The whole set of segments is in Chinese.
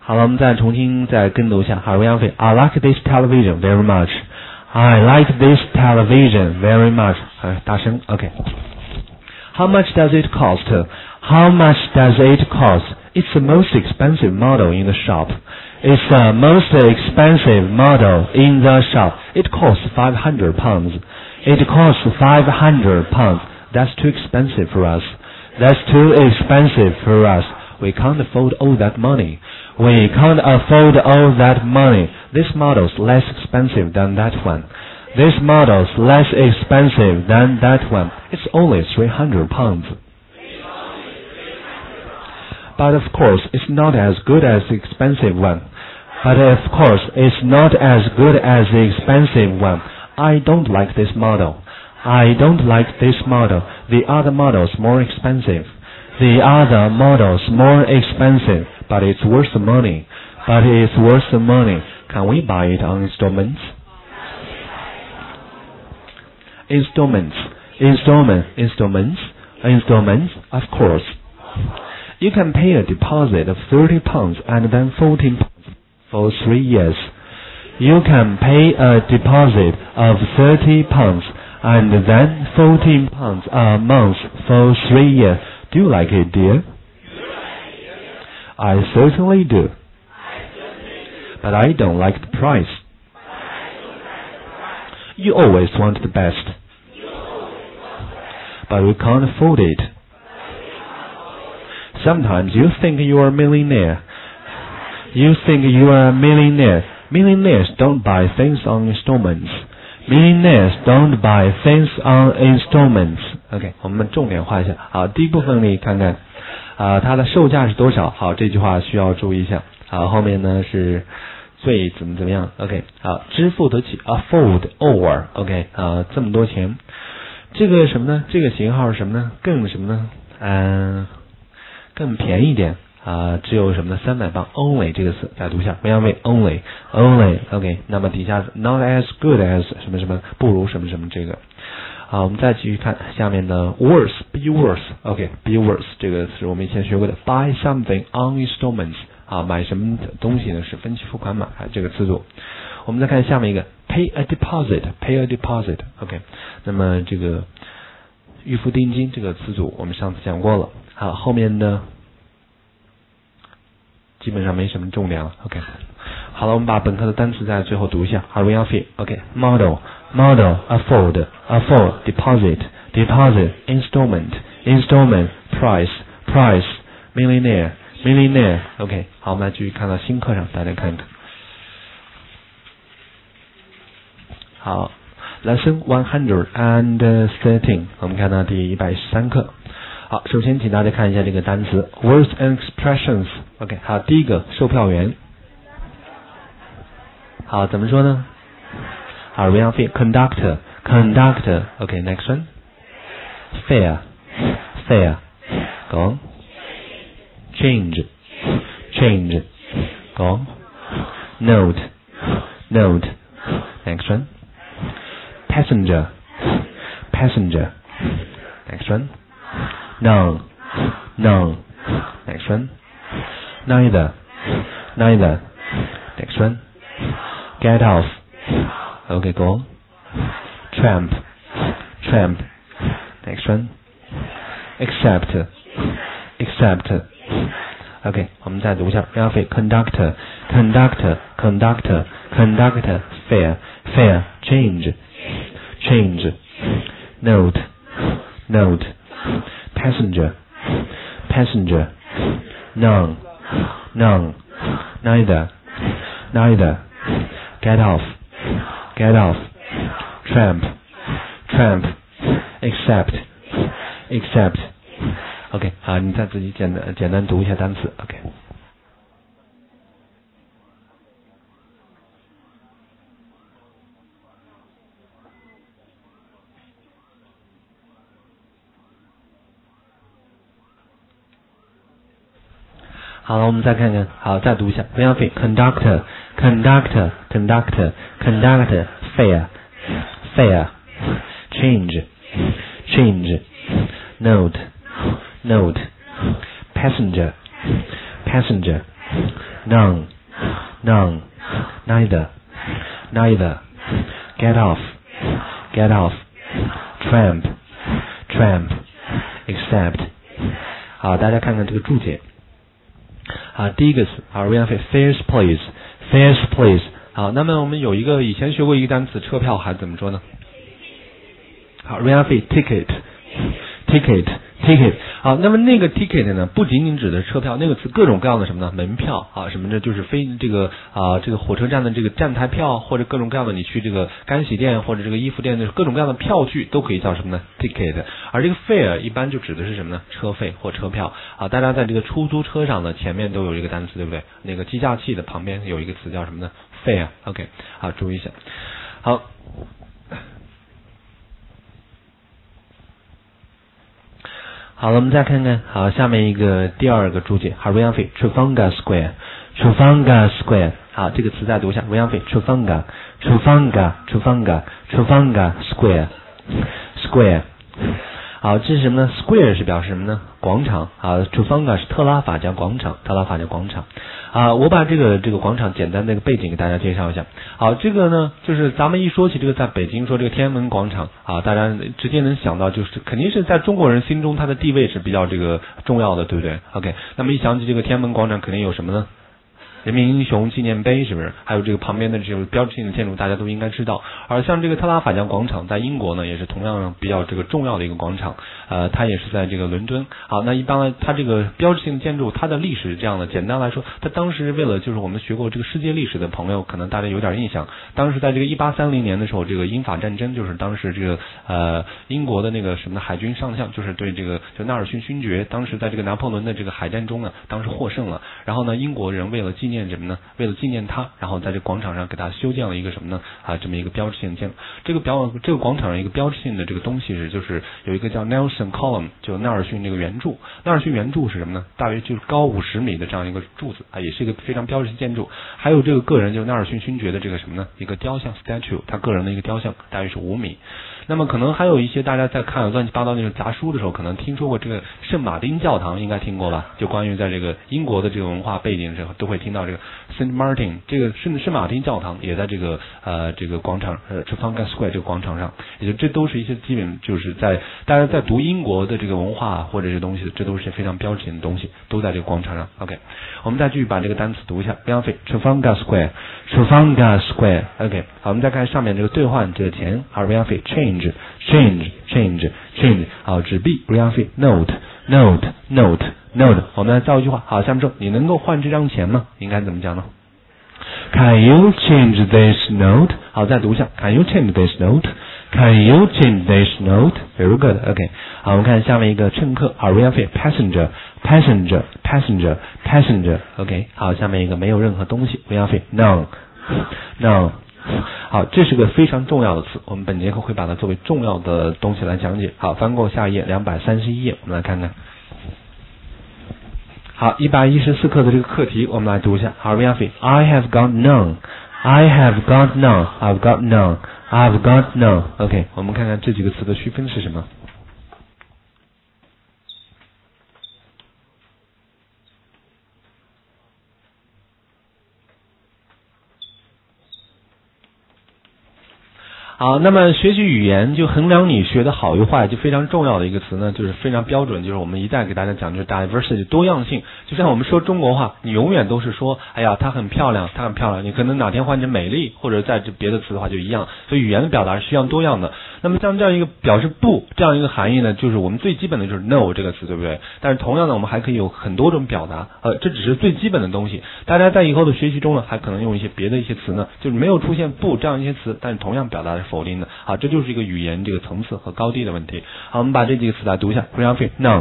好了，我们再重新再跟读一下。好，杨飞 I like this television very much. I like this television very much. 大声 OK. How much does it cost? How much does it cost? It's the most expensive model in the shop. It's the most expensive model in the shop. It costs £500. It costs £500. That's too expensive for us. That's too expensive for us. We can't afford all that money. We can't afford all that money. This model's less expensive than that one. This model's less expensive than that one. It's only £300. But of course, it's not as good as the expensive one. But of course, it's not as good as the expensive one. I don't like this model. I don't like this model. The other model's more expensive. The other model's more expensive, but it's worth the money. But it's worth the money. Can we buy it on installments? Installments. Of course. You can pay a deposit of £30 and then £14 for 3 years. You can pay a deposit of £30 and then £14 a month for 3 years. Do you like it, dear? I certainly do. But I don't like the price. You always want the best. But we can't afford it. Sometimes you think you are a millionaire. You think you are a millionaire. Millionaires don't buy things on installments. Millionaires don't buy things on installments. OK, 我们重点画一下。好，第一部分里看看，它的售价是多少？好，这句话需要注意一下。好，后面呢是最怎么样 ？OK， 好，支付得起 ，afford over。OK， 这么多钱，这个什么呢？这个型号是什么呢？更什么呢？更便宜一点。只有什么呢？300磅 only 这个词，再读一下，不要为 only。OK， 那么底下 not as good as 什么什么，不如什么什么这个。好，我们再继续看下面的 worse，be worse。OK，be worse 这个是我们以前学过的 buy something on installments。买什么东西呢？是分期付款买这个词组。我们再看下面一个 pay a deposit。pay a deposit。OK， 那么这个预付定金这个词组我们上次讲过了。好，后面呢？基本上没什么重点了 ，OK。好了，我们把本课的单词在最后读一下。Hurry up, OK。Model, afford, deposit, installment, price, millionaire, OK。好，我们来继续看到新课上，大家看看。好 ，Lesson 113，我们看到第113课。好，首先请大家看一下这个单词 words and expressions。OK， 好，第一个售票员。好，怎么说呢？好 ，real fee conductor。OK，next one fare go on change go on note next one passenger next one none next one neither next one get off okay go on tramp next one accept okay 我们再读一下 conductor fare change note passenger none neither get off tramp accept OK 好，你再自己简单读一下单词 OK。好了，我们再看看，好，再读一下 conductor fare change note passenger none, none, neither, neither, get off, get off, tramp, tramp, except。好，大家看看这个注解。好，第一个词，好 ，Ryan fares please，fares please。好，那么我们有一个以前学过一个单词车票，还怎么说呢？好 ，Ryan ticket。好，那么那个 ticket 呢，不仅仅指的是车票，那个词各种各样的什么呢？门票啊，什么的，就是这个火车站的这个站台票，或者各种各样的你去这个干洗店或者这个衣服店的各种各样的票据都可以叫什么呢 ？ticket。而这个 fare 一般就指的是什么呢？车费或车票啊。大家在这个出租车上呢，前面都有一个单词，对不对？那个计价器的旁边有一个词叫什么呢 ？fare。OK， 好，注意一下。好。好了，我们再看看，好，下面一个第二个注解，好 ，Ryan Trafalgar Square，Trafalgar Square， 好，这个词再读一下 ，Ryan Trafalgar Square，好，这是什么呢 ？Square 是表示什么呢？广场啊 ，Trafalgar 是特拉法加广场，啊，我把这个广场简单的一个背景给大家介绍一下。好，这个呢，就是咱们一说起这个在北京说这个天安门广场啊，大家直接能想到就是肯定是在中国人心中它的地位是比较这个重要的，对不对 ？OK， 那么一想起这个天安门广场，肯定有什么呢？人民英雄纪念碑是不是？还有这个旁边的这种标志性的建筑，大家都应该知道。而像这个特拉法加广场，在英国呢也是同样比较这个重要的一个广场。它也是在这个伦敦。好，那一般呢，它这个标志性建筑，它的历史是这样的。简单来说，它当时为了就是我们学过这个世界历史的朋友，可能大家有点印象。当时在这个1830年的时候，这个英法战争，就是当时这个英国的那个什么海军上将，就是对这个就纳尔逊勋爵，当时在这个拿破仑的这个海战中呢，当时获胜了。然后呢，英国人为了纪念什么呢？为了纪念他，然后在这广场上给他修建了一个什么呢？这么一个标志性建筑。这个广场上一个标志性的这个东西是，就是有一个叫 Nelson Column， 就纳尔逊这个圆柱。纳尔逊圆柱是什么呢？大约就是高50米的这样一个柱子也是一个非常标志性建筑。还有这个个人就是纳尔逊勋爵的这个什么呢？一个雕像 statue， 他个人的一个雕像，大约是5米。那么可能还有一些大家在看乱七八糟那种杂书的时候，可能听说过这个圣马丁教堂，应该听过吧？就关于在这个英国的这个文化背景的时候，都会听到这个 Saint Martin， 这个圣马丁教堂也在这个广场Trafalgar Square 这个广场上，也就这都是一些基本就是在大家在读英国的这个文化或者是东西，这都是非常标志性的东西，都在这个广场上。OK， 我们再继续把这个单词读一下 ，Trafalgar Square。Trafalgar Square，OK， 好，我们再看上面这个兑换这个钱，好 ，Ryan change， 好，纸币 ，Ryan note， 我们来造一句话，好，下面说你能够换这张钱吗？应该怎么讲呢 ？Can you change this note？ 好，再读一下 ，Can you change this note？Can you change this note? Very good. OK. 好，我们看下面一个乘客，好 ，Ryan passenger. OK. 好，下面一个没有任何东西 ，Ryan none. 好，这是个非常重要的词，我们本节课会把它作为重要的东西来讲解。好，翻过下一页231页，我们来看看。好，114课的这个课题，我们来读一下。好 ，Ryan I have got none. OK， 我们看看这几个词的区分是什么。好，那么学习语言就衡量你学的好与坏，就非常重要的一个词呢，就是非常标准，就是我们一再给大家讲，就是 diversity 多样性。就像我们说中国话，你永远都是说，哎呀，她很漂亮，你可能哪天换成美丽，或者在这别的词的话就一样。所以语言的表达是需要多样的。那么像这样一个表示不这样一个含义呢，就是我们最基本的就是 no 这个词，对不对？但是同样的，我们还可以有很多种表达，这只是最基本的东西。大家在以后的学习中呢，还可能用一些别的一些词呢，就是没有出现不这样一些词，但是同样表达的是否定的。好，这就是一个语言这个层次和高低的问题。好，我们把这几个词来读一下。No,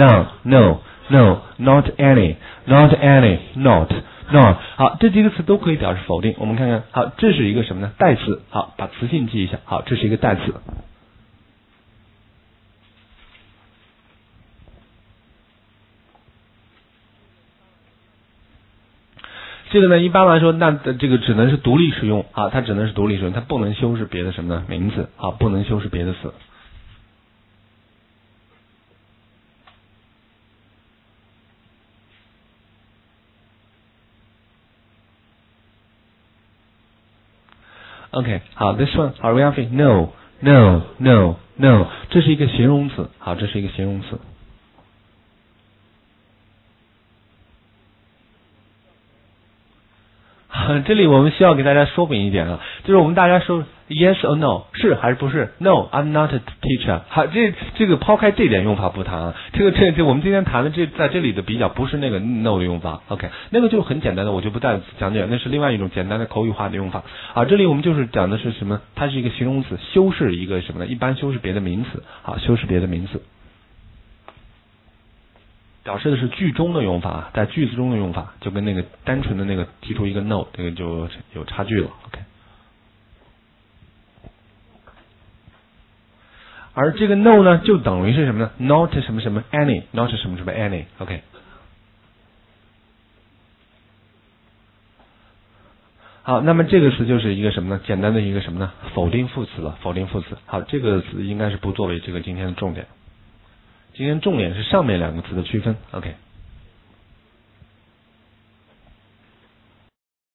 not any, not. 好，这几个词都可以表示否定。我们看看，好，这是一个什么呢？代词。好，把词性记一下。好，这是一个代词。这个呢，一般来说，那这个只能是独立使用啊，它只能是独立使用，它不能修饰别的什么呢？名词啊，不能修饰别的词。 OK， 好 ，this one， 好 ，we have no no no no， 这是一个形容词，好，这是一个形容词。这里我们需要给大家说明一点啊，就是我们大家说 yes or no 是还是不是 ？No, I'm not a teacher。好，这个抛开这点用法不谈啊，这我们今天谈的在这里的比较不是那个 no 的用法 ，OK， 那个就很简单的，我就不再讲解，那是另外一种简单的口语化的用法。好，这里我们就是讲的是什么？它是一个形容词，修饰一个什么呢？一般修饰别的名词，好，修饰别的名词。表示的是句中的用法，在句子中的用法，就跟那个单纯的那个提出一个 no， 这个就有差距了。OK， 而这个 no 呢，就等于是什么呢 ？Not 什么什么 any，not 什么什么 any。OK， 好，那么这个词就是一个什么呢？简单的一个什么呢？否定副词了，否定副词。好，这个词应该是不作为这个今天的重点。今天重点是上面两个词的区分 ，OK。